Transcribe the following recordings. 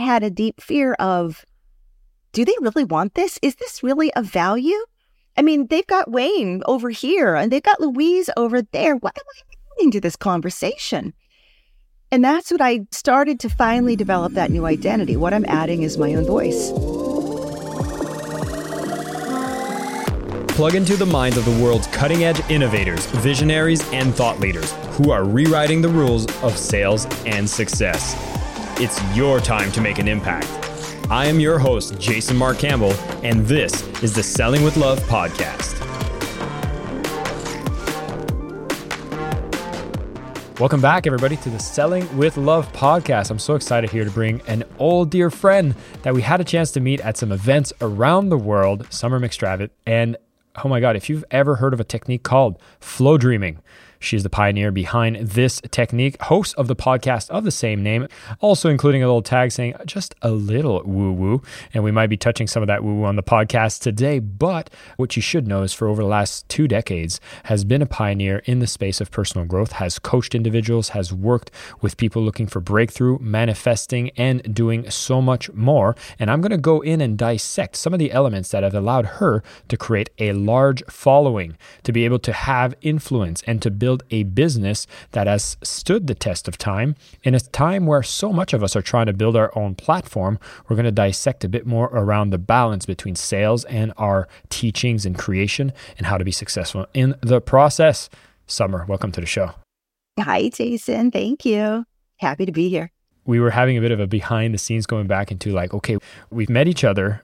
had a deep fear of, do they really want this? Is this really of value? I mean, they've got Wayne over here and they've got Louise over there. What am I adding to this conversation? And that's what I started to finally develop, that new identity. What I'm adding is my own voice. Plug into the minds of the world's cutting-edge innovators, visionaries, and thought leaders who are rewriting the rules of sales and success. It's your time to make an impact. I am your host, Jason Mark Campbell, and this is the Selling with Love podcast. Welcome back, everybody, to the Selling with Love podcast. I'm so excited here to bring an old dear friend that we had a chance to meet at some events around the world, Summer McStravitt. And oh my God, if you've ever heard of a technique called flow dreaming, she's the pioneer behind this technique, host of the podcast of the same name, also including a little tag saying just a little woo-woo. And we might be touching some of that woo-woo on the podcast today. But what you should know is for over the last 2 decades has been a pioneer in the space of personal growth, has coached individuals, has worked with people looking for breakthrough, manifesting, and doing so much more. And I'm going to go in and dissect some of the elements that have allowed her to create a large following, to be able to have influence, and to build a business that has stood the test of time. In a time where so much of us are trying to build our own platform, we're going to dissect a bit more around the balance between sales and our teachings and creation and how to be successful in the process. Summer, welcome to the show. Hi, Jason. Thank you. Happy to be here. We were having a bit of a behind the scenes going back into like, okay, we've met each other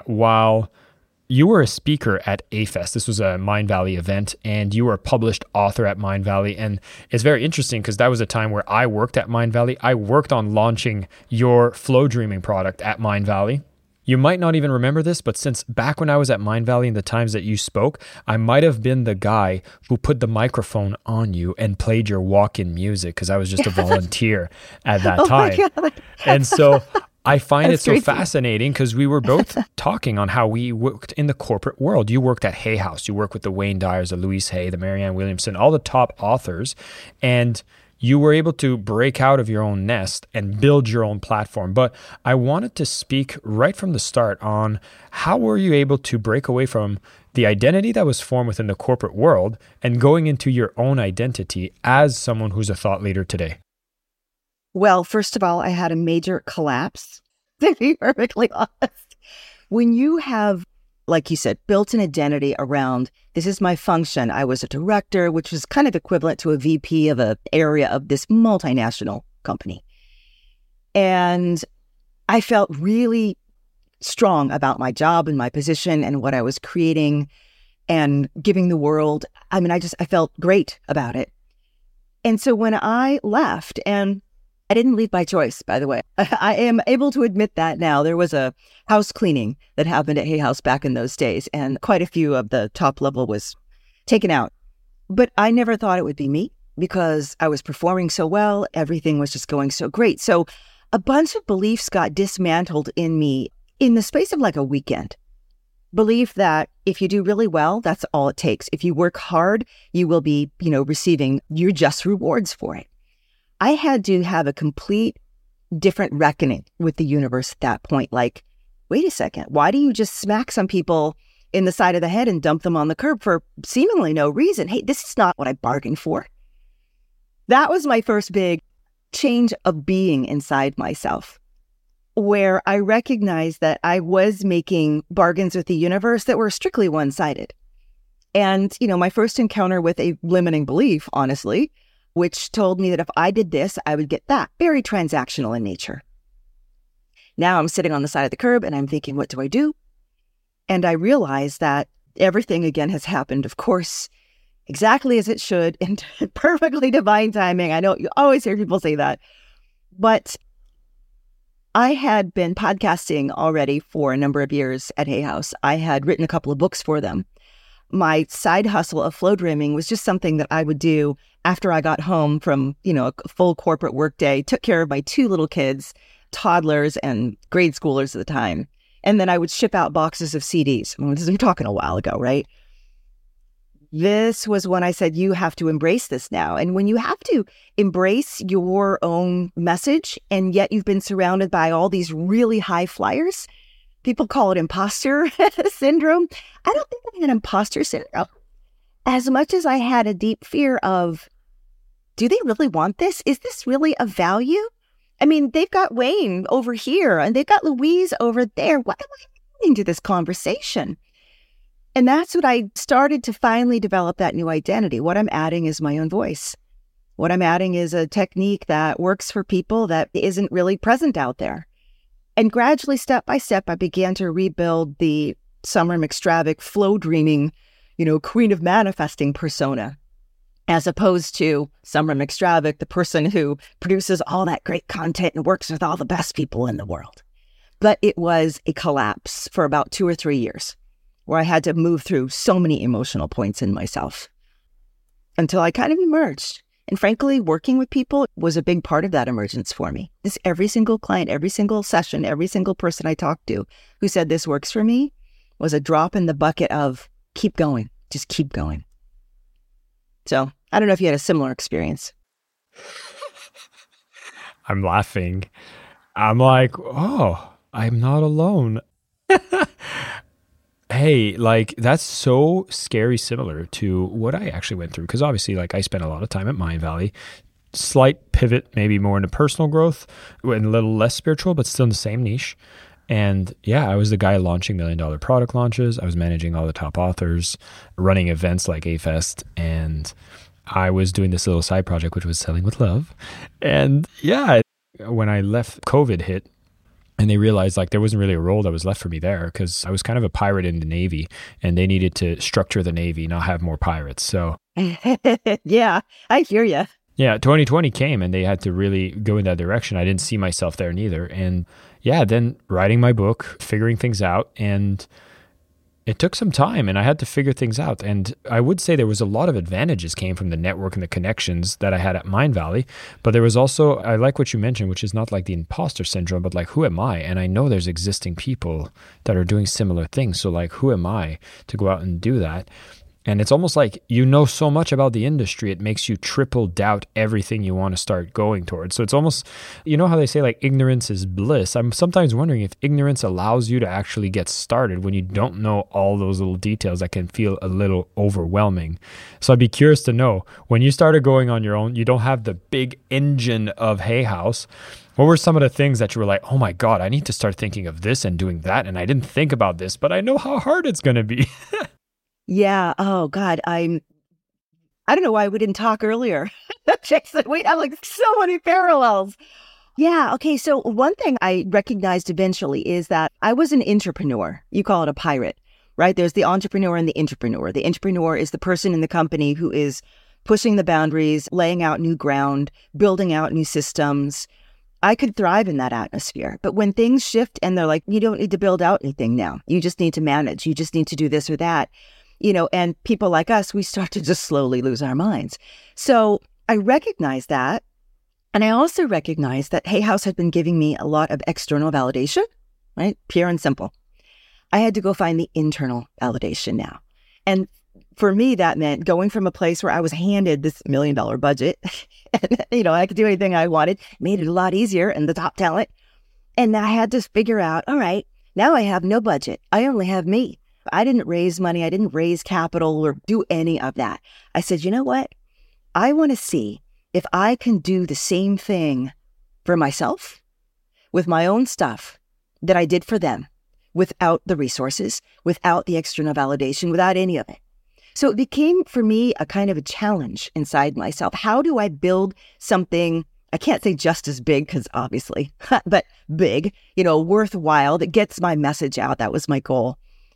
while you were a speaker at A-Fest. This was a Mindvalley event, and you were a published author at Mindvalley. And it's very interesting because that was a time where I worked at Mindvalley. I worked on launching your Flow Dreaming product at Mindvalley. You might not even remember this, but since back when I was at Mindvalley and the times that you spoke, I might have been the guy who put the microphone on you and played your walk-in music because I was just a volunteer at that time. And so I find it so fascinating because we were both talking on how we worked in the corporate world. You worked at Hay House. You worked with the Wayne Dyers, the Louise Hay, the Marianne Williamson, all the top authors. And you were able to break out of your own nest and build your own platform. But I wanted to speak right from the start on how were you able to break away from the identity that was formed within the corporate world and going into your own identity as someone who's a thought leader today? Well, first of all, I had a major collapse, to be perfectly honest. When you have, like you said, built an identity around, this is my function. I was a director, which was kind of equivalent to a VP of an area of this multinational company. And I felt really strong about my job and my position and what I was creating and giving the world. I mean, I felt great about it. And so when I left, and I didn't leave by choice, by the way. I am able to admit that now. There was a house cleaning that happened at Hay House back in those days, and quite a few of the top level was taken out. But I never thought it would be me because I was performing so well. Everything was just going so great. So a bunch of beliefs got dismantled in me in the space of like a weekend. Belief that if you do really well, that's all it takes. If you work hard, you will be, receiving your just rewards for it. I had to have a complete different reckoning with the universe at that point. Like, wait a second, why do you just smack some people in the side of the head and dump them on the curb for seemingly no reason? Hey, this is not what I bargained for. That was my first big change of being inside myself, where I recognized that I was making bargains with the universe that were strictly one-sided. And, my first encounter with a limiting belief, honestly, which told me that if I did this, I would get that. Very transactional in nature. Now I'm sitting on the side of the curb and I'm thinking, what do I do? And I realize that everything again has happened, of course, exactly as it should, in perfectly divine timing. I know you always hear people say that. But I had been podcasting already for a number of years at Hay House. I had written a couple of books for them. My side hustle of flow dreaming was just something that I would do after I got home from, a full corporate workday, took care of my 2 little kids, toddlers and grade schoolers at the time. And then I would ship out boxes of CDs. I'm talking a while ago, right? this was when I said, you have to embrace this now. And when you have to embrace your own message, and yet you've been surrounded by all these really high flyers, people call it imposter syndrome. I don't think I had imposter syndrome. As much as I had a deep fear of, do they really want this? Is this really of value? I mean, they've got Wayne over here and they've got Louise over there. What am I doing to this conversation? And that's what I started to finally develop, that new identity. What I'm adding is my own voice. What I'm adding is a technique that works for people that isn't really present out there. And gradually, step by step, I began to rebuild the Summer McStravick flow dreaming, queen of manifesting persona, as opposed to Summer McStravick, the person who produces all that great content and works with all the best people in the world. But it was a collapse for about 2 or 3 years, where I had to move through so many emotional points in myself until I kind of emerged. And frankly, working with people was a big part of that emergence for me. Every single client, every single session, every single person I talked to who said this works for me was a drop in the bucket of keep going, just keep going. So I don't know if you had a similar experience. I'm laughing. I'm like, oh, I'm not alone. Hey, that's so scary similar to what I actually went through. Because obviously, I spent a lot of time at Mindvalley. Slight pivot, maybe more into personal growth and a little less spiritual, but still in the same niche. And yeah, I was the guy launching $1 million product launches. I was managing all the top authors, running events like A-Fest. And I was doing this little side project, which was Selling with Love. And yeah, when I left, COVID hit. And they realized there wasn't really a role that was left for me there because I was kind of a pirate in the Navy and they needed to structure the Navy, not have more pirates. So yeah, I hear you. Yeah, 2020 came and they had to really go in that direction. I didn't see myself there neither. And yeah, then writing my book, figuring things out, and it took some time and I had to figure things out. And I would say there was a lot of advantages came from the network and the connections that I had at Mindvalley. But there was also, I like what you mentioned, which is not the imposter syndrome, but who am I? And I know there's existing people that are doing similar things. So who am I to go out and do that? And it's almost so much about the industry, it makes you triple doubt everything you want to start going towards. So it's almost, how they say ignorance is bliss. I'm sometimes wondering if ignorance allows you to actually get started when you don't know all those little details that can feel a little overwhelming. So I'd be curious to know, when you started going on your own, you don't have the big engine of Hay House. What were some of the things that you were like, oh my God, I need to start thinking of this and doing that. And I didn't think about this, but I know how hard it's going to be. Yeah. Oh God. I don't know why we didn't talk earlier. Jason, we have so many parallels. Yeah. Okay. So one thing I recognized eventually is that I was an entrepreneur. You call it a pirate, right? There's the entrepreneur and the intrapreneur. The intrapreneur is the person in the company who is pushing the boundaries, laying out new ground, building out new systems. I could thrive in that atmosphere. But when things shift and they're like, you don't need to build out anything now. You just need to manage. You just need to do this or that. And people like us, we start to just slowly lose our minds. So I recognize that. And I also recognize that Hay House had been giving me a lot of external validation, right? Pure and simple. I had to go find the internal validation now. And for me, that meant going from a place where I was handed this $1 million budget and, I could do anything I wanted, made it a lot easier and the top talent. And I had to figure out, all right, now I have no budget. I only have me. I didn't raise money. I didn't raise capital or do any of that. I said, you know what? I want to see if I can do the same thing for myself with my own stuff that I did for them without the resources, without the external validation, without any of it. So it became for me a kind of a challenge inside myself. How do I build something, I can't say just as big because obviously, but big, worthwhile that gets my message out. That was my goal.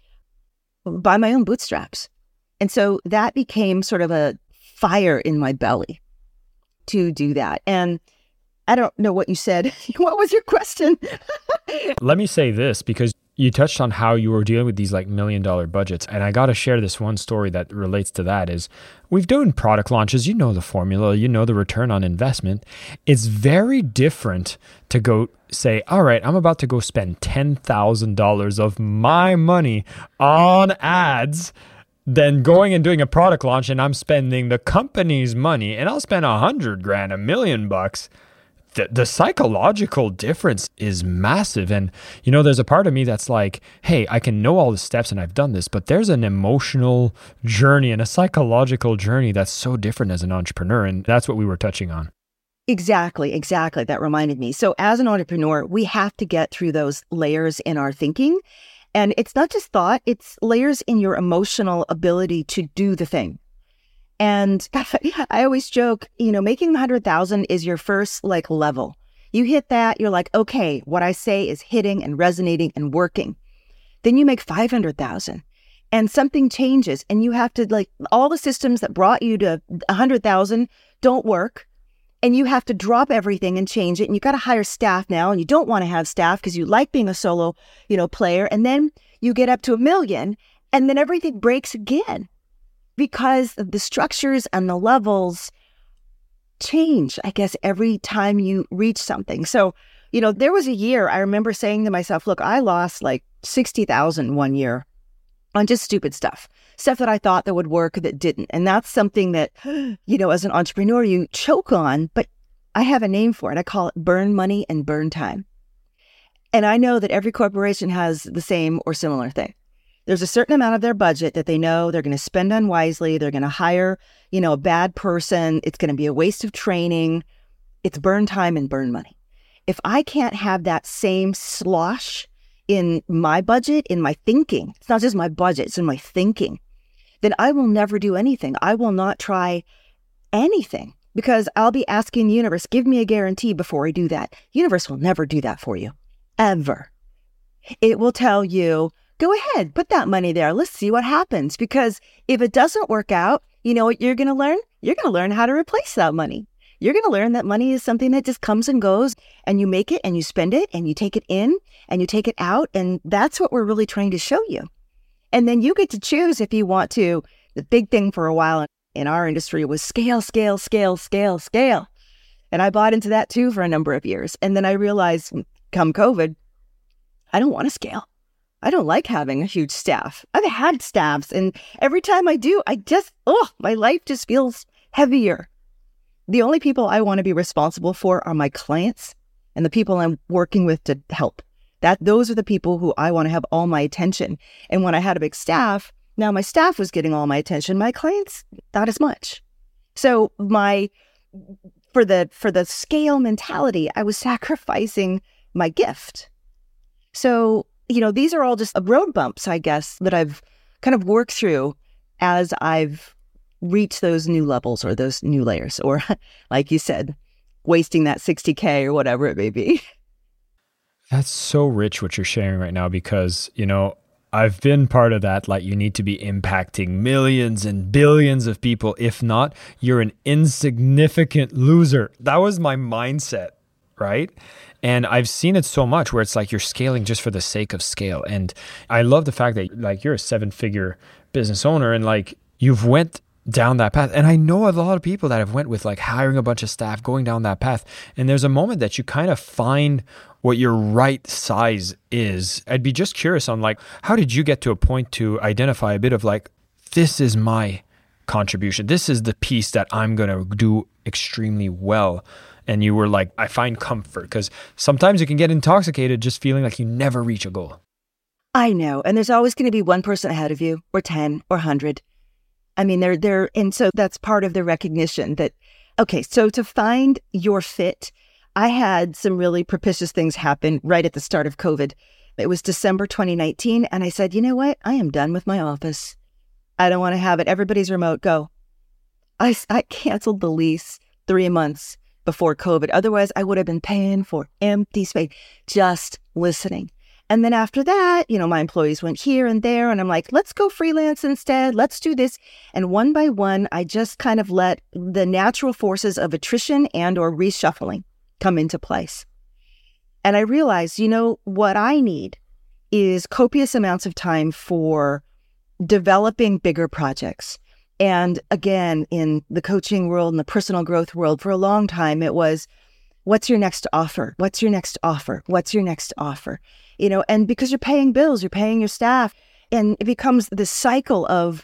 By my own bootstraps. And so that became sort of a fire in my belly to do that. And I don't know what you said. What was your question? Let me say this, because you touched on how you were dealing with these $1 million budgets. And I got to share this one story that relates to that is we've done product launches. You know the formula, the return on investment. It's very different to go say, all right, I'm about to go spend $10,000 of my money on ads. than going and doing a product launch and I'm spending the company's money and I'll spend $100,000, $1 million. The psychological difference is massive. And, there's a part of me that's like, hey, I can know all the steps and I've done this, but there's an emotional journey and a psychological journey that's so different as an entrepreneur. And that's what we were touching on. Exactly. That reminded me. So as an entrepreneur, we have to get through those layers in our thinking. And it's not just thought, it's layers in your emotional ability to do the thing. And I always joke, making 100,000 is your first level. You hit that, you're like, okay, what I say is hitting and resonating and working. Then you make 500,000 and something changes and you have to all the systems that brought you to 100,000 don't work. And you have to drop everything and change it. And you got to hire staff now. And you don't want to have staff because you like being a solo, player. And then you get up to 1 million and then everything breaks again. Because the structures and the levels change, I guess, every time you reach something. So, there was a year I remember saying to myself, look, I lost 60,000 one year on just stupid stuff that I thought that would work that didn't. And that's something that, as an entrepreneur, you choke on, but I have a name for it. I call it burn money and burn time. And I know that every corporation has the same or similar thing. There's a certain amount of their budget that they know they're going to spend unwisely. They're going to hire, a bad person. It's going to be a waste of training. It's burn time and burn money. If I can't have that same slosh in my budget, in my thinking, it's not just my budget, it's in my thinking, then I will never do anything. I will not try anything because I'll be asking the universe, give me a guarantee before I do that. Universe will never do that for you, ever. It will tell you, go ahead, put that money there. Let's see what happens. Because if it doesn't work out, you know what you're going to learn? You're going to learn how to replace that money. You're going to learn that money is something that just comes and goes, and you make it and you spend it and you take it in and you take it out. And that's what we're really trying to show you. And then you get to choose if you want to. The big thing for a while in our industry was scale. And I bought into that too for a number of years. And then I realized come COVID, I don't want to scale. I don't like having a huge staff. I've had staffs, and every time I do, my life just feels heavier. The only people I want to be responsible for are my clients and the people I'm working with to help. Those are the people who I want to have all my attention. And when I had a big staff, now my staff was getting all my attention. My clients, not as much. So for the scale mentality, I was sacrificing my gift. So, these are all just road bumps, I guess, that I've kind of worked through as I've reached those new levels or those new layers, or like you said, wasting that 60K or whatever it may be. That's so rich what you're sharing right now because, I've been part of that. You need to be impacting millions and billions of people. If not, you're an insignificant loser. That was my mindset, right? And I've seen it so much where it's you're scaling just for the sake of scale. And I love the fact that you're a 7-figure business owner and you've went down that path. And I know a lot of people that have went with hiring a bunch of staff, going down that path. And there's a moment that you kind of find what your right size is. I'd be just curious on how did you get to a point to identify a bit of this is my contribution. This is the piece that I'm going to do extremely well. And you were I find comfort because sometimes you can get intoxicated just feeling like you never reach a goal. I know. And there's always going to be one person ahead of you or 10 or 100. I mean, and so that's part of the recognition that, okay, so to find your fit, I had some really propitious things happen right at the start of COVID. It was December 2019. And I said, you know what? I am done with my office. I don't want to have it. Everybody's remote. Go. I canceled the lease 3 months before COVID. Otherwise, I would have been paying for empty space, just listening. And then after that, my employees went here and there, and I'm like, let's go freelance instead. Let's do this. And one by one, I just kind of let the natural forces of attrition and or reshuffling come into place. And I realized, what I need is copious amounts of time for developing bigger projects. And again, in the coaching world and the personal growth world, for a long time, it was, what's your next offer? What's your next offer? What's your next offer? And because you're paying bills, you're paying your staff, and it becomes this cycle of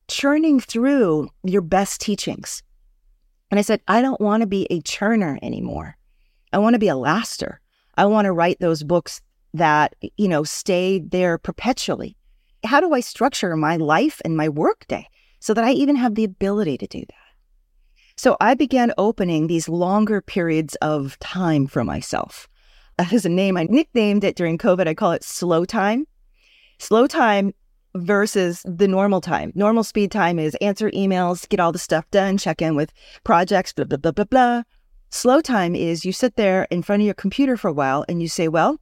churning through your best teachings. And I said, I don't want to be a churner anymore. I want to be a laster. I want to write those books that, stay there perpetually. How do I structure my life and my workday so that I even have the ability to do that? So I began opening these longer periods of time for myself. That is a name I nicknamed it during COVID. I call it slow time. Slow time versus the normal time. Normal speed time is answer emails, get all the stuff done, check in with projects, blah, blah, blah, blah, blah. Slow time is you sit there in front of your computer for a while and you say, well,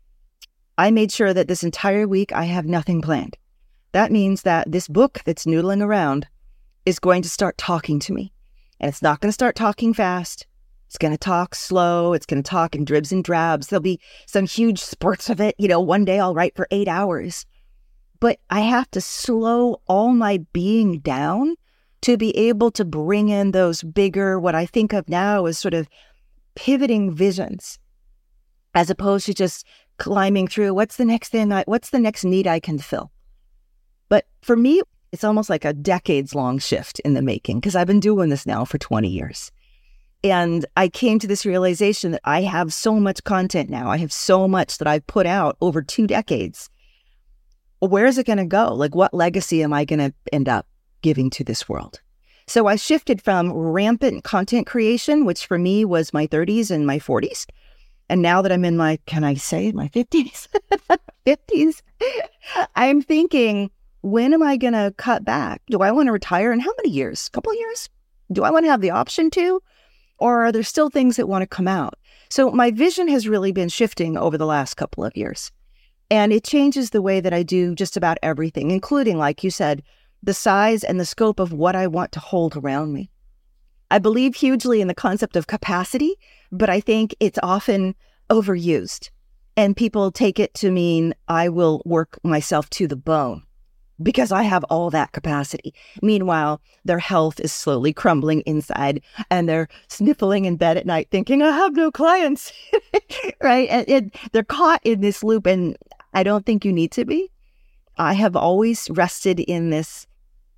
I made sure that this entire week I have nothing planned. That means that this book that's noodling around is going to start talking to me. And it's not going to start talking fast. It's going to talk slow. It's going to talk in dribs and drabs. There'll be some huge spurts of it. One day I'll write for 8 hours. But I have to slow all my being down to be able to bring in those bigger, what I think of now as sort of pivoting visions, as opposed to just climbing through what's the next need I can fill. But for me, it's almost like a decades-long shift in the making because I've been doing this now for 20 years. And I came to this realization that I have so much content now. I have so much that I've put out over 2 decades. Where is it going to go? Like, what legacy am I going to end up giving to this world? So I shifted from rampant content creation, which for me was my 30s and my 40s. And now that I'm in my 50s, 50s, I'm thinking, when am I going to cut back? Do I want to retire in how many years? A couple of years? Do I want to have the option to? Or are there still things that want to come out? So my vision has really been shifting over the last couple of years. And it changes the way that I do just about everything, including, like you said, the size and the scope of what I want to hold around me. I believe hugely in the concept of capacity, but I think it's often overused. And people take it to mean I will work myself to the bone because I have all that capacity. Meanwhile, their health is slowly crumbling inside and they're sniffling in bed at night thinking, I have no clients, right? And they're caught in this loop, and I don't think you need to be. I have always rested in this,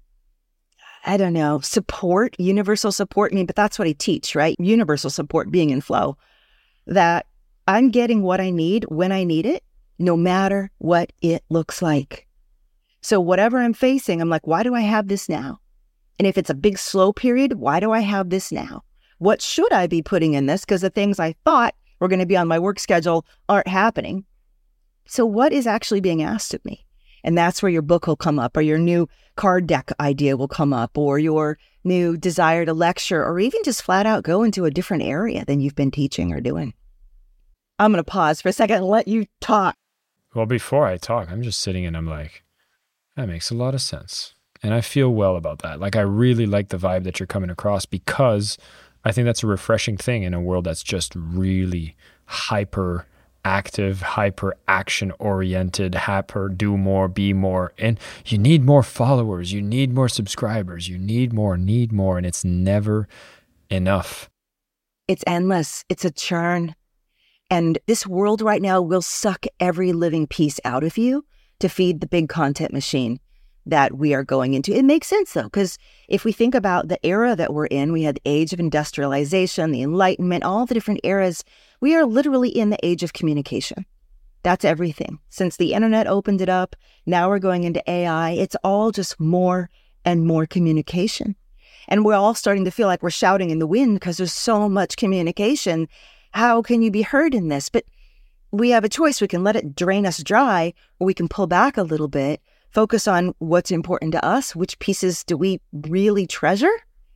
support, universal support. But that's what I teach, right? Universal support, being in flow, that I'm getting what I need when I need it, no matter what it looks like. So whatever I'm facing, I'm like, why do I have this now? And if it's a big slow period, why do I have this now? What should I be putting in this? Because the things I thought were going to be on my work schedule aren't happening. So what is actually being asked of me? And that's where your book will come up, or your new card deck idea will come up, or your new desire to lecture, or even just flat out go into a different area than you've been teaching or doing. I'm going to pause for a second and let you talk. Well, before I talk, I'm just sitting and I'm like, that makes a lot of sense. And I feel well about that. Like, I really like the vibe that you're coming across, because I think that's a refreshing thing in a world that's just really hyper active, hyper action oriented, hyper do more, be more. And you need more followers, you need more subscribers, you need more, and it's never enough. It's endless. It's a churn. And this world right now will suck every living piece out of you to feed the big content machine that we are going into. It makes sense, though, because if we think about the era that we're in, we had the age of industrialization, the Enlightenment, all the different eras. We are literally in the age of communication. That's everything. Since the internet opened it up, now we're going into AI. It's all just more and more communication. And we're all starting to feel like we're shouting in the wind because there's so much communication. How can you be heard in this? But we have a choice. We can let it drain us dry, or we can pull back a little bit, focus on what's important to us, which pieces do we really treasure?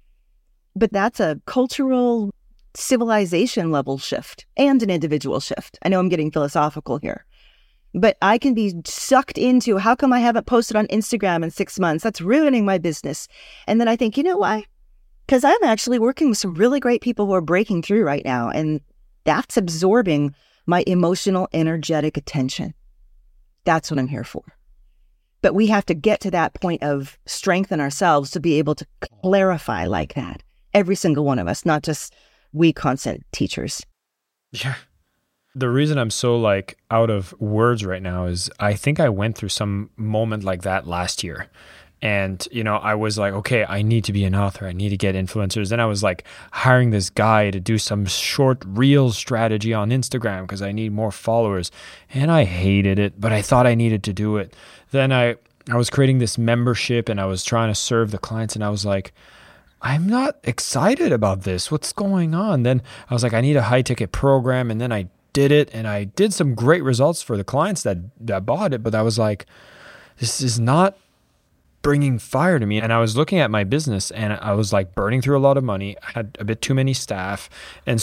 But that's a cultural, civilization level shift and an individual shift. I know I'm getting philosophical here, but I can be sucked into, how come I haven't posted on Instagram in 6 months? That's ruining my business. And then I think, you know why? Because I'm actually working with some really great people who are breaking through right now, and that's absorbing my emotional, energetic attention. That's what I'm here for. But we have to get to that point of strength in ourselves to be able to clarify like that. Every single one of us, not just we content teachers. Yeah. The reason I'm so out of words right now is I think I went through some moment like that last year. And, I was like, okay, I need to be an author. I need to get influencers. Then I was like hiring this guy to do some short reel strategy on Instagram because I need more followers. And I hated it, but I thought I needed to do it. Then I was creating this membership and I was trying to serve the clients. And I was like, I'm not excited about this. What's going on? Then I was like, I need a high ticket program. And then I did it and I did some great results for the clients that bought it. But I was like, this is not bringing fire to me. And I was looking at my business and I was like burning through a lot of money. I had a bit too many staff. And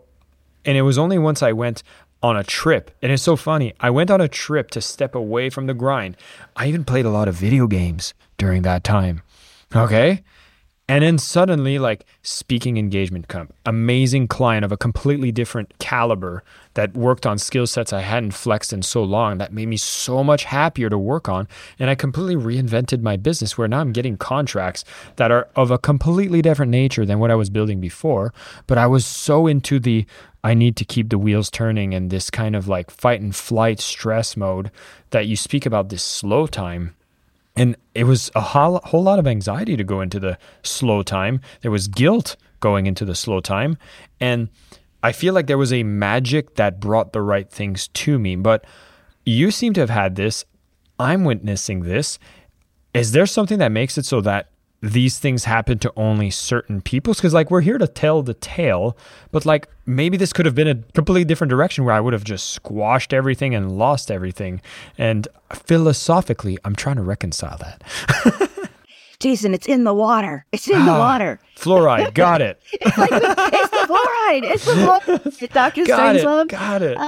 it was only once I went on a trip. And it's so funny. I went on a trip to step away from the grind. I even played a lot of video games during that time. Okay. And then suddenly, like, speaking engagement come, amazing client of a completely different caliber that worked on skill sets I hadn't flexed in so long that made me so much happier to work on. And I completely reinvented my business where now I'm getting contracts that are of a completely different nature than what I was building before. But I was so into I need to keep the wheels turning and this kind of like fight and flight stress mode that you speak about, this slow time. And it was a whole lot of anxiety to go into the slow time. There was guilt going into the slow time. And I feel like there was a magic that brought the right things to me. But you seem to have had this. I'm witnessing this. Is there something that makes it so that these things happen to only certain people? Because like we're here to tell the tale, but like maybe this could have been a completely different direction where I would have just squashed everything and lost everything. And philosophically, I'm trying to reconcile that. Jason, it's in the water. It's in the water. Fluoride. Got it. It's the fluoride. It's the fluoride. Dr. Strangelove. Got it.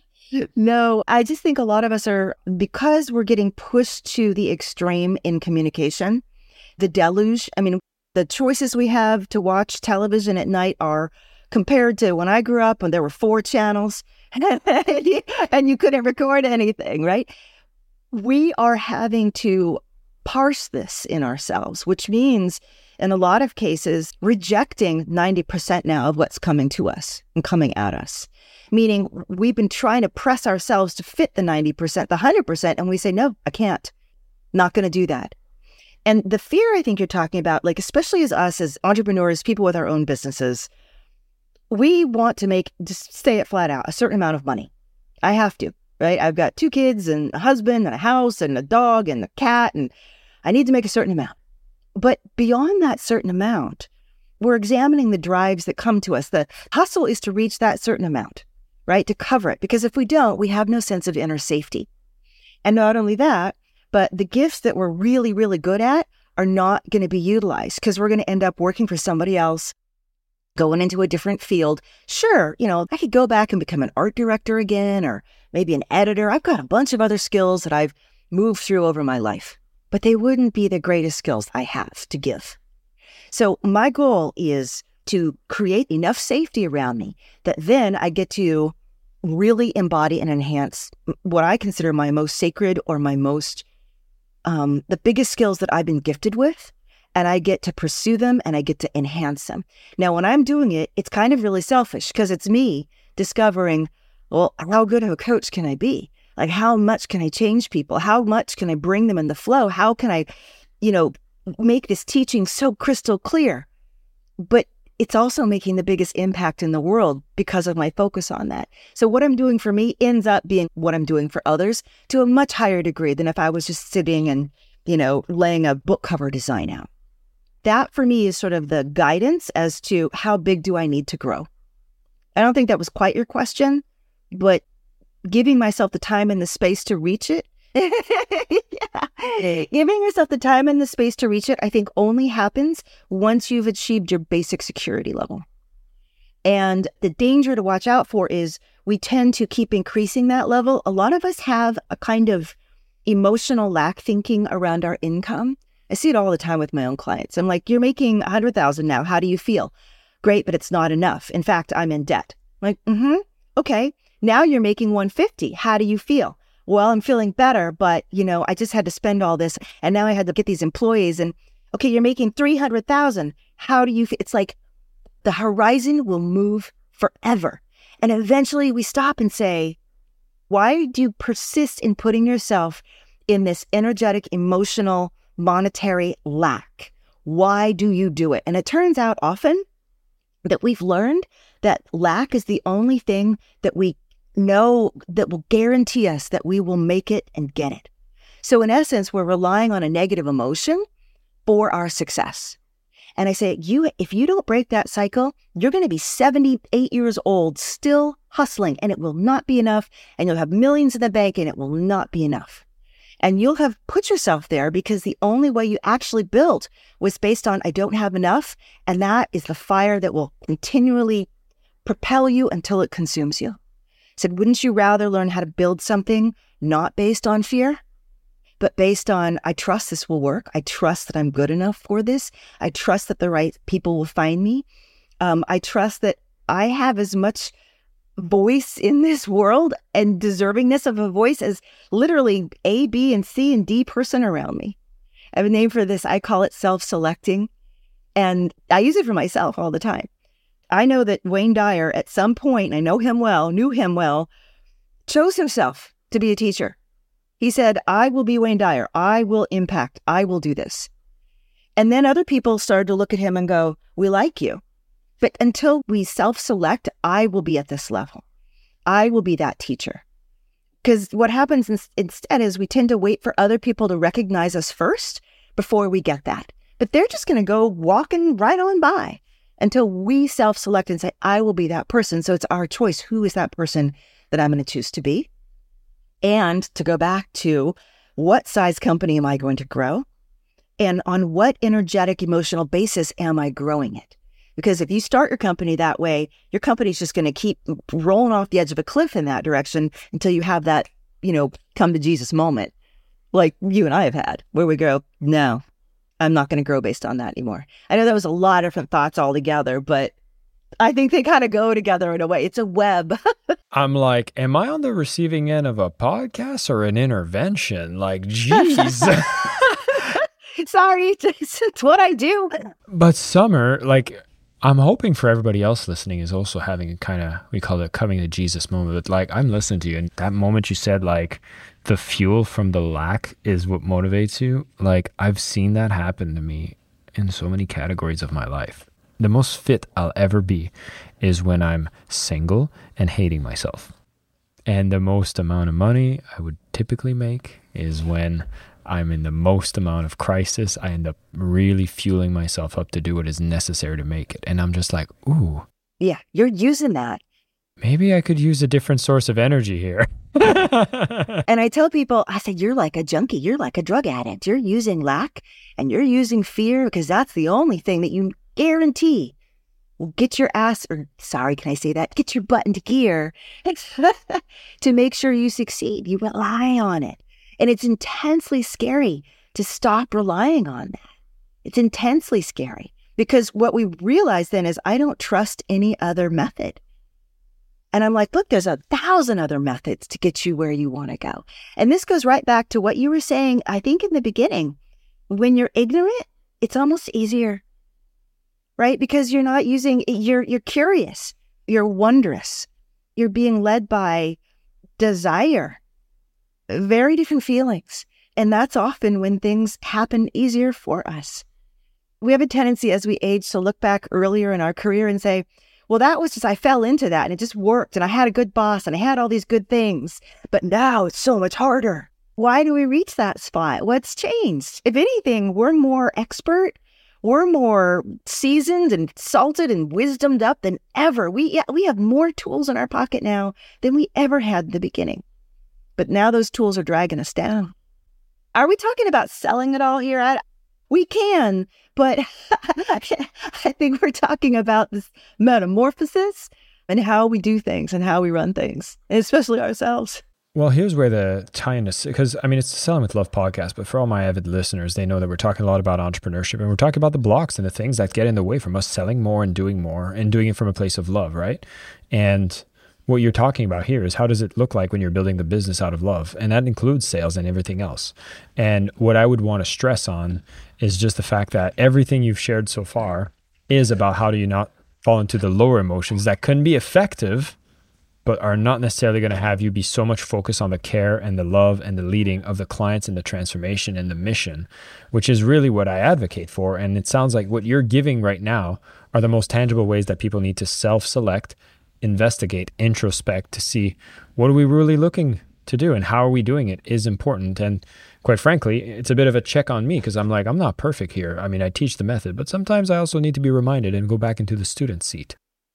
No, I just think a lot of us are, because we're getting pushed to the extreme in communication, the deluge. I mean, the choices we have to watch television at night are compared to when I grew up when there were 4 channels and you couldn't record anything, right? We are having to parse this in ourselves, which means in a lot of cases, rejecting 90% now of what's coming to us and coming at us. Meaning we've been trying to press ourselves to fit the 90%, the 100%, and we say, no, I can't. Not going to do that. And the fear I think you're talking about, like especially as us as entrepreneurs, people with our own businesses, we want to just say it flat out, a certain amount of money. I have to, right? I've got 2 kids and a husband and a house and a dog and a cat, and I need to make a certain amount. But beyond that certain amount, we're examining the drives that come to us. The hustle is to reach that certain amount, right? To cover it. Because if we don't, we have no sense of inner safety. And not only that, but the gifts that we're really, really good at are not going to be utilized because we're going to end up working for somebody else, going into a different field. Sure, I could go back and become an art director again, or maybe an editor. I've got a bunch of other skills that I've moved through over my life, but they wouldn't be the greatest skills I have to give. So my goal is to create enough safety around me that then I get to really embody and enhance what I consider my most sacred or my most the biggest skills that I've been gifted with, and I get to pursue them and I get to enhance them. Now, when I'm doing it, it's kind of really selfish because it's me discovering, well, how good of a coach can I be? Like, how much can I change people? How much can I bring them in the flow? How can I, make this teaching so crystal clear? But it's also making the biggest impact in the world because of my focus on that. So what I'm doing for me ends up being what I'm doing for others to a much higher degree than if I was just sitting and, laying a book cover design out. That for me is sort of the guidance as to how big do I need to grow. I don't think that was quite your question, but giving myself the time and the space to reach it, giving yourself the time and the space to reach it, I think only happens once you've achieved your basic security level. And the danger to watch out for is we tend to keep increasing that level. A lot of us have a kind of emotional lack thinking around our income. I see it all the time with my own clients. I'm like, you're making $100,000 now. How do you feel? Great, but it's not enough. In fact, I'm in debt. I'm like, okay. Now you're making $150,000. How do you feel? Well, I'm feeling better, but, I just had to spend all this, and now I had to get these employees, and, okay, you're making $300,000. How do you feel? It's like the horizon will move forever. And eventually we stop and say, why do you persist in putting yourself in this energetic, emotional monetary lack. Why do you do it? And it turns out often that we've learned that lack is the only thing that we know that will guarantee us that we will make it and get it. So in essence, we're relying on a negative emotion for our success. And I say, if you don't break that cycle, you're going to be 78 years old, still hustling, and it will not be enough. And you'll have millions in the bank, and it will not be enough. And you'll have put yourself there because the only way you actually built was based on, I don't have enough. And that is the fire that will continually propel you until it consumes you. I said, wouldn't you rather learn how to build something not based on fear, but based on, I trust this will work. I trust that I'm good enough for this. I trust that the right people will find me. I trust that I have as much voice in this world and deservingness of a voice as literally A, B, and C, and D person around me. I have a name for this. I call it self-selecting. And I use it for myself all the time. I know that Wayne Dyer, at some point, I knew him well, chose himself to be a teacher. He said, I will be Wayne Dyer. I will impact. I will do this. And then other people started to look at him and go, we like you. But until we self-select, I will be at this level. I will be that teacher. Because what happens instead is we tend to wait for other people to recognize us first before we get that. But they're just going to go walking right on by until we self-select and say, I will be that person. So it's our choice. Who is that person that I'm going to choose to be? And to go back to what size company am I going to grow? And on what energetic, emotional basis am I growing it? Because if you start your company that way, your company's just going to keep rolling off the edge of a cliff in that direction until you have that, come to Jesus moment like you and I have had, where we go, no, I'm not going to grow based on that anymore. I know that was a lot of different thoughts all together, but I think they kind of go together in a way. It's a web. I'm like, am I on the receiving end of a podcast or an intervention? Like, geez. Sorry, it's what I do. But Summer, like, I'm hoping for everybody else listening is also having a kind of, we call it coming to Jesus moment. But like, I'm listening to you, and that moment you said, like, the fuel from the lack is what motivates you. Like, I've seen that happen to me in so many categories of my life. The most fit I'll ever be is when I'm single and hating myself. And the most amount of money I would typically make is when I'm in the most amount of crisis. I end up really fueling myself up to do what is necessary to make it. And I'm just like, ooh. Yeah, you're using that. Maybe I could use a different source of energy here. And I tell people, I say, you're like a junkie. You're like a drug addict. You're using lack and you're using fear because that's the only thing that you guarantee will get your ass, or sorry, can I say that? Get your butt into gear to make sure you succeed. You rely on it. And it's intensely scary to stop relying on that. It's intensely scary because what we realize then is I don't trust any other method. And I'm like, look, there's 1,000 other methods to get you where you want to go. And this goes right back to what you were saying, I think in the beginning. When you're ignorant, it's almost easier, right? Because you're not using, you're curious, you're wondrous, you're being led by desire, very different feelings. And that's often when things happen easier for us. We have a tendency as we age to look back earlier in our career and say, well, that was just, I fell into that and it just worked and I had a good boss and I had all these good things, but now it's so much harder. Why do we reach that spot? What's changed? If anything, we're more expert. We're more seasoned and salted and wisdomed up than ever. We have more tools in our pocket now than we ever had in the beginning. But now those tools are dragging us down. Are we talking about selling it all here? We can, but I think we're talking about this metamorphosis and how we do things and how we run things, and especially ourselves. Well, here's where the tie-in is, because I mean, it's the Selling with Love podcast, but for all my avid listeners, they know that we're talking a lot about entrepreneurship and we're talking about the blocks and the things that get in the way from us selling more and doing it from a place of love, right? And what you're talking about here is how does it look like when you're building the business out of love? And that includes sales and everything else. And what I would want to stress on is just the fact that everything you've shared so far is about how do you not fall into the lower emotions that can be effective, but are not necessarily going to have you be so much focused on the care and the love and the leading of the clients and the transformation and the mission, which is really what I advocate for. And it sounds like what you're giving right now are the most tangible ways that people need to self-select, investigate, introspect to see what are we really looking to do and how are we doing it is important. And quite frankly, it's a bit of a check on me because I'm like, I'm not perfect here. I mean, I teach the method, but sometimes I also need to be reminded and go back into the student seat.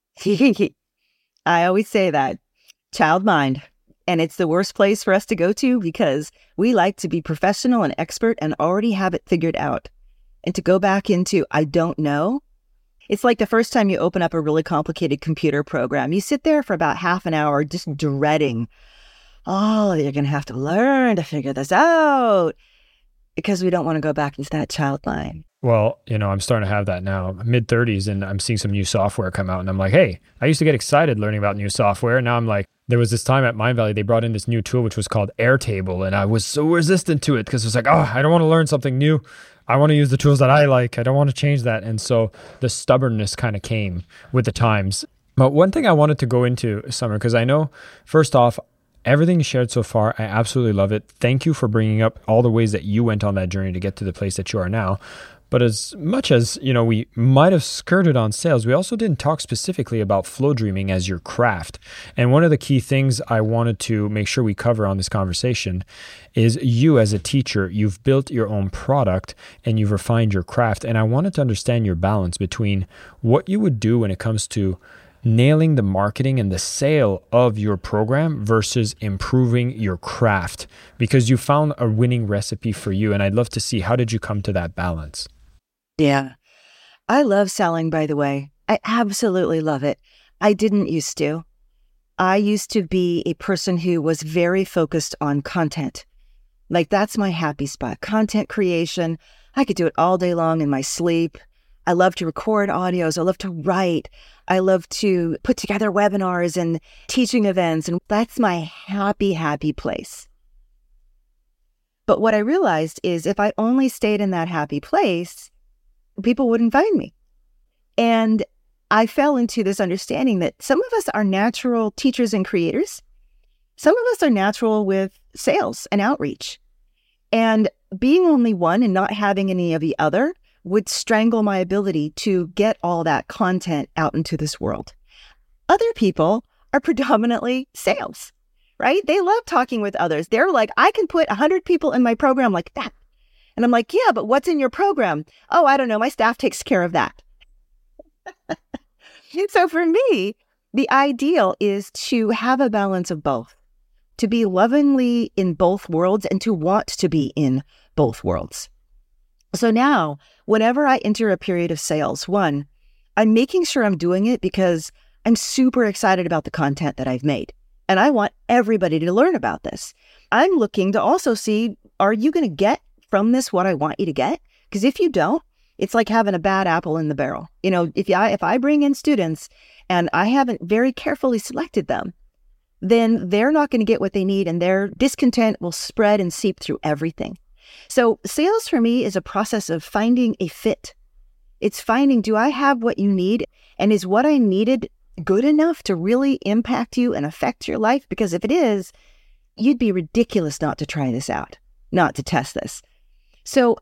I always say that, child mind. And it's the worst place for us to go to because we like to be professional and expert and already have it figured out. And to go back into, I don't know, it's like the first time you open up a really complicated computer program. You sit there for about half an hour just dreading, oh, you're going to have to learn to figure this out because we don't want to go back into that child mind. Well, I'm starting to have that now, mid-30s, and I'm seeing some new software come out. And I'm like, hey, I used to get excited learning about new software. Now I'm like, there was this time at Mindvalley, they brought in this new tool, which was called Airtable. And I was so resistant to it because it was like, oh, I don't want to learn something new. I want to use the tools that I like. I don't want to change that. And so the stubbornness kind of came with the times. But one thing I wanted to go into, Summer, because I know, first off, everything you shared so far, I absolutely love it. Thank you for bringing up all the ways that you went on that journey to get to the place that you are now. But as much as, we might have skirted on sales, we also didn't talk specifically about flow dreaming as your craft. And one of the key things I wanted to make sure we cover on this conversation is you as a teacher, you've built your own product and you've refined your craft. And I wanted to understand your balance between what you would do when it comes to nailing the marketing and the sale of your program versus improving your craft, because you found a winning recipe for you. And I'd love to see, how did you come to that balance? Yeah. I love selling, by the way. I absolutely love it. I didn't used to. I used to be a person who was very focused on content. Like, that's my happy spot. Content creation. I could do it all day long in my sleep. I love to record audios. I love to write. I love to put together webinars and teaching events. And that's my happy, happy place. But what I realized is if I only stayed in that happy place, people wouldn't find me. And I fell into this understanding that some of us are natural teachers and creators. Some of us are natural with sales and outreach. And being only one and not having any of the other would strangle my ability to get all that content out into this world. Other people are predominantly sales, right? They love talking with others. They're like, I can put 100 people in my program like that. And I'm like, yeah, but what's in your program? Oh, I don't know. My staff takes care of that. So for me, the ideal is to have a balance of both, to be lovingly in both worlds and to want to be in both worlds. So now, whenever I enter a period of sales, one, I'm making sure I'm doing it because I'm super excited about the content that I've made. And I want everybody to learn about this. I'm looking to also see, are you going to get from this what I want you to get? Because if you don't, it's like having a bad apple in the barrel. If I bring in students and I haven't very carefully selected them, then they're not going to get what they need and their discontent will spread and seep through everything. So sales for me is a process of finding a fit. It's finding, do I have what you need? And is what I needed good enough to really impact you and affect your life? Because if it is, you'd be ridiculous not to try this out, not to test this. So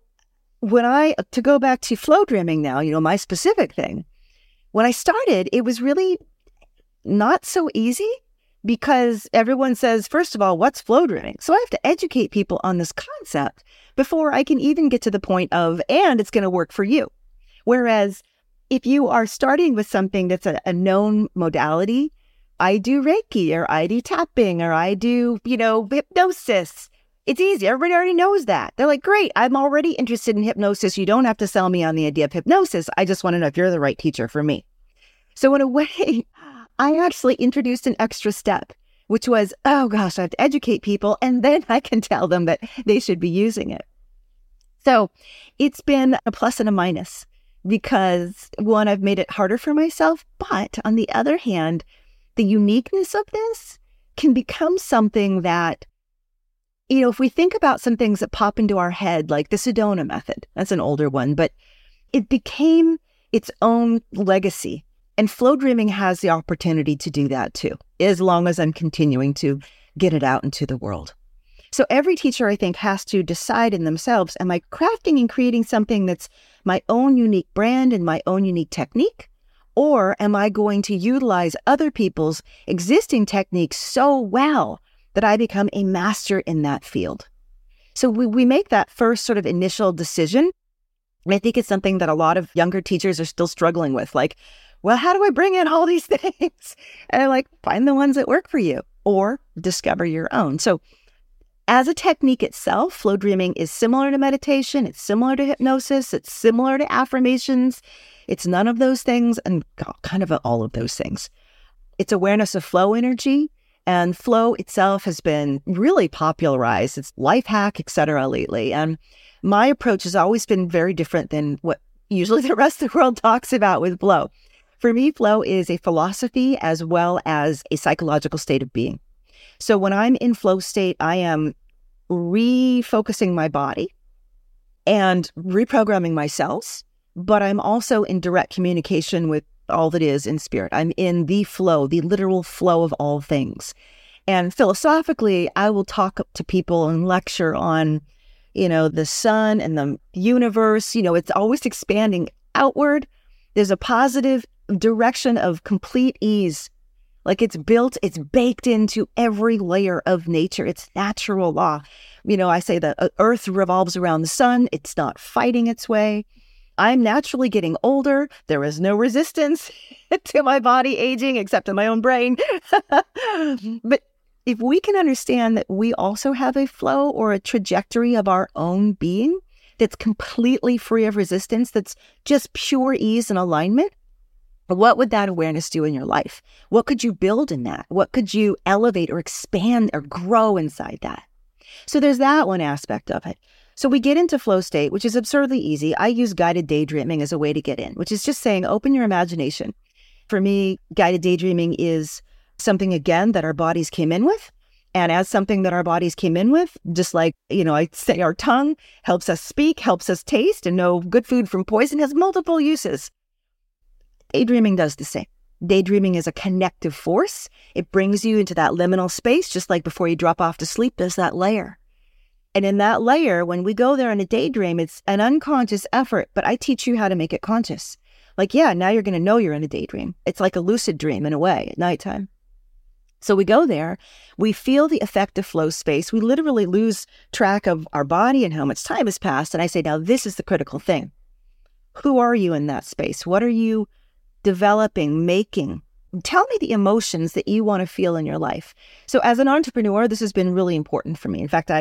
to go back to flow dreaming now, my specific thing, when I started, it was really not so easy because everyone says, first of all, what's flow dreaming? So I have to educate people on this concept before I can even get to the point of, and it's going to work for you. Whereas if you are starting with something that's a known modality, I do Reiki or I do tapping or I do, hypnosis. It's easy. Everybody already knows that. They're like, great, I'm already interested in hypnosis. You don't have to sell me on the idea of hypnosis. I just want to know if you're the right teacher for me. So in a way, I actually introduced an extra step, which was, oh gosh, I have to educate people and then I can tell them that they should be using it. So it's been a plus and a minus because one, I've made it harder for myself, but on the other hand, the uniqueness of this can become something that, if we think about some things that pop into our head, like the Sedona method, that's an older one, but it became its own legacy And flow dreaming has the opportunity to do that too, as long as I'm continuing to get it out into the world. So every teacher, I think, has to decide in themselves, am I crafting and creating something that's my own unique brand and my own unique technique? Or am I going to utilize other people's existing techniques so well that I become a master in that field? So we make that first sort of initial decision. And I think it's something that a lot of younger teachers are still struggling with. Like, well, how do I bring in all these things? And I'm like, find the ones that work for you or discover your own. So as a technique itself, flow dreaming is similar to meditation. It's similar to hypnosis. It's similar to affirmations. It's none of those things and kind of all of those things. It's awareness of flow energy, and flow itself has been really popularized. It's life hack, etc. lately. And my approach has always been very different than what usually the rest of the world talks about with flow. For me, flow is a philosophy as well as a psychological state of being. So when I'm in flow state, I am refocusing my body and reprogramming my cells, but I'm also in direct communication with all that is in spirit. I'm in the flow, the literal flow of all things. And philosophically, I will talk to people and lecture on, the sun and the universe. It's always expanding outward. There's a positive direction of complete ease. Like it's baked into every layer of nature. It's natural law. I say that Earth revolves around the sun. It's not fighting its way. I'm naturally getting older. There is no resistance to my body aging except in my own brain. But if we can understand that we also have a flow or a trajectory of our own being that's completely free of resistance, that's just pure ease and alignment, what would that awareness do in your life? What could you build in that? What could you elevate or expand or grow inside that? So there's that one aspect of it. So we get into flow state, which is absurdly easy. I use guided daydreaming as a way to get in, which is just saying, open your imagination. For me, guided daydreaming is something, again, that our bodies came in with. And as something that our bodies came in with, just like, I say our tongue helps us speak, helps us taste and know good food from poison, has multiple uses. Daydreaming does the same. Daydreaming is a connective force. It brings you into that liminal space, just like before you drop off to sleep, there's that layer. And in that layer, when we go there in a daydream, it's an unconscious effort, but I teach you how to make it conscious. Like, now you're going to know you're in a daydream. It's like a lucid dream in a way at nighttime. So we go there, we feel the effect of flow space. We literally lose track of our body and how much time has passed. And I say, now this is the critical thing. Who are you in that space? What are you developing, making? Tell me the emotions that you want to feel in your life. So as an entrepreneur, this has been really important for me. In fact,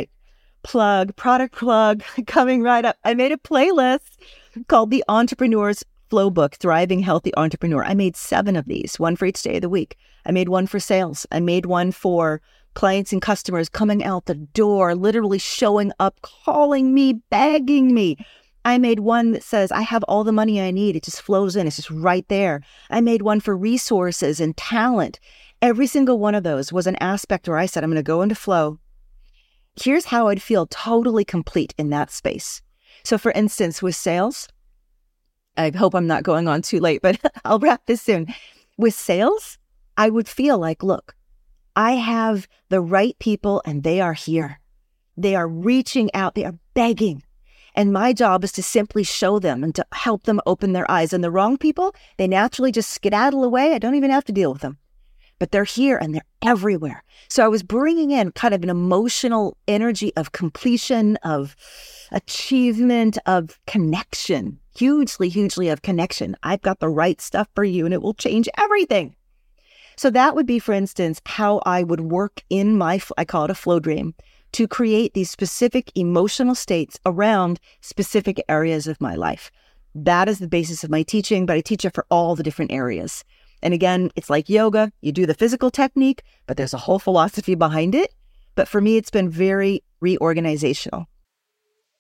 product plug coming right up. I made a playlist called The Entrepreneur's Flow Book, Thriving Healthy Entrepreneur. I made 7 of these, one for each day of the week. I made one for sales. I made one for clients and customers coming out the door, literally showing up, calling me, begging me. I made one that says, I have all the money I need. It just flows in. It's just right there. I made one for resources and talent. Every single one of those was an aspect where I said, I'm going to go into flow. Here's how I'd feel totally complete in that space. So for instance, with sales, I hope I'm not going on too late, but I'll wrap this soon. With sales, I would feel like, look, I have the right people and they are here. They are reaching out. They are begging. And my job is to simply show them and to help them open their eyes. And the wrong people, they naturally just skedaddle away. I don't even have to deal with them. But they're here and they're everywhere. So I was bringing in kind of an emotional energy of completion, of achievement, of connection, hugely of connection. I've got the right stuff for you and it will change everything. So that would be, for instance, how I would work in I call it a flow dream, to create these specific emotional states around specific areas of my life. That is the basis of my teaching, but I teach it for all the different areas. And again, it's like yoga. You do the physical technique, but there's a whole philosophy behind it. But for me, it's been very reorganizational.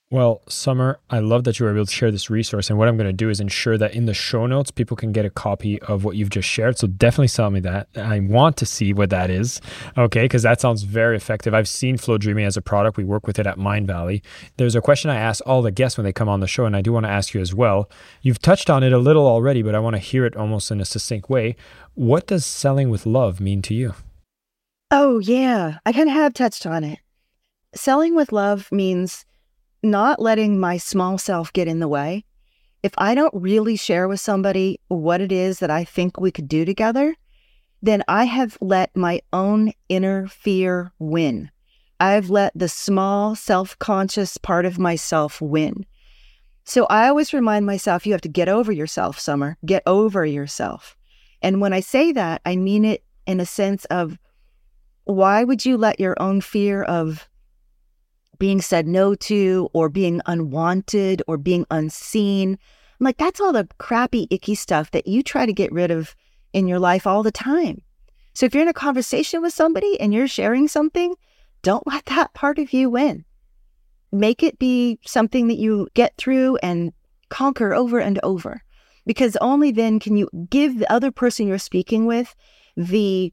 Well, Summer, I love that you were able to share this resource. And what I'm going to do is ensure that in the show notes, people can get a copy of what you've just shared. So definitely tell me that. I want to see what that is. Okay. Because that sounds very effective. I've seen Flow Dreaming as a product. We work with it at Mindvalley. There's a question I ask all the guests when they come on the show, and I do want to ask you as well. You've touched on it a little already, but I want to hear it almost in a succinct way. What does selling with love mean to you? Oh, yeah. I kind of have touched on it. Selling with love means not letting my small self get in the way. If I don't really share with somebody what it is that I think we could do together, then I have let my own inner fear win. I've let the small self-conscious part of myself win. So I always remind myself, you have to get over yourself, Summer. Get over yourself. And when I say that, I mean it in a sense of, why would you let your own fear of being said no to, or being unwanted, or being unseen? I'm like, that's all the crappy, icky stuff that you try to get rid of in your life all the time. So if you're in a conversation with somebody and you're sharing something, don't let that part of you win. Make it be something that you get through and conquer over and over, because only then can you give the other person you're speaking with the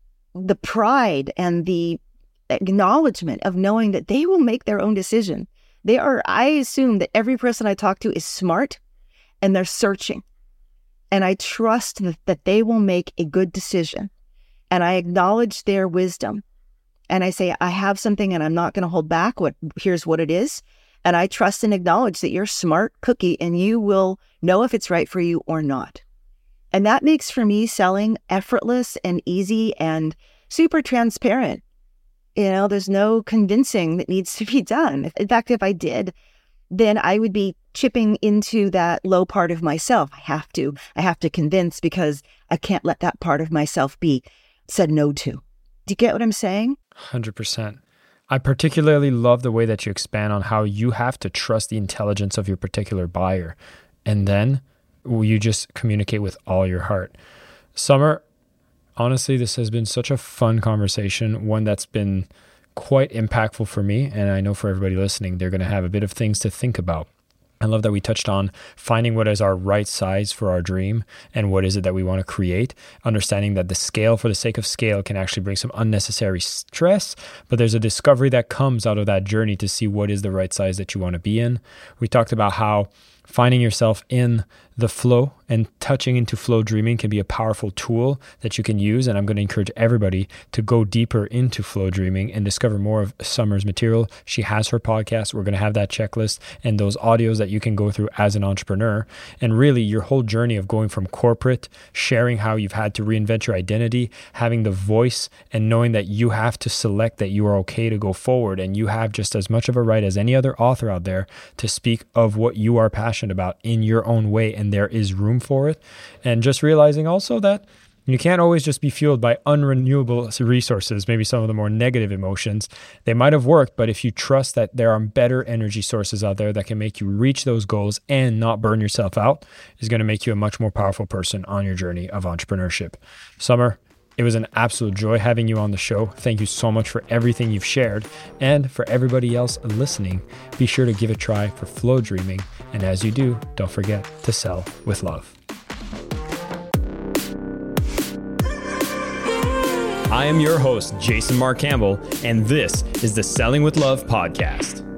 pride and the acknowledgement of knowing that they will make their own decision. I assume that every person I talk to is smart and they're searching. And I trust that they will make a good decision. And I acknowledge their wisdom. And I say, I have something and I'm not going to hold back. Here's what it is. And I trust and acknowledge that you're a smart cookie and you will know if it's right for you or not. And that makes for me selling effortless and easy and super transparent. There's no convincing that needs to be done. In fact, if I did, then I would be chipping into that low part of myself. I have to convince, because I can't let that part of myself be said no to. Do you get what I'm saying? 100%. I particularly love the way that you expand on how you have to trust the intelligence of your particular buyer. And then you just communicate with all your heart. Summer, honestly, this has been such a fun conversation, one that's been quite impactful for me. And I know for everybody listening, they're going to have a bit of things to think about. I love that we touched on finding what is our right size for our dream and what is it that we want to create, understanding that the scale for the sake of scale can actually bring some unnecessary stress, but there's a discovery that comes out of that journey to see what is the right size that you want to be in. We talked about how finding yourself in the flow and touching into flow dreaming can be a powerful tool that you can use. And I'm going to encourage everybody to go deeper into flow dreaming and discover more of Summer's material. She has her podcast. We're going to have that checklist and those audios that you can go through as an entrepreneur. And really your whole journey of going from corporate, sharing how you've had to reinvent your identity, having the voice and knowing that you have to select that you are okay to go forward. And you have just as much of a right as any other author out there to speak of what you are passionate about in your own way. And there is room for it. And just realizing also that you can't always just be fueled by unrenewable resources, maybe some of the more negative emotions. They might have worked, but if you trust that there are better energy sources out there that can make you reach those goals and not burn yourself out, is going to make you a much more powerful person on your journey of entrepreneurship. Summer, it was an absolute joy having you on the show. Thank you so much for everything you've shared. And for everybody else listening, be sure to give a try for flow dreaming. And as you do, don't forget to sell with love. I am your host, Jason Mark Campbell, and this is the Selling with Love podcast.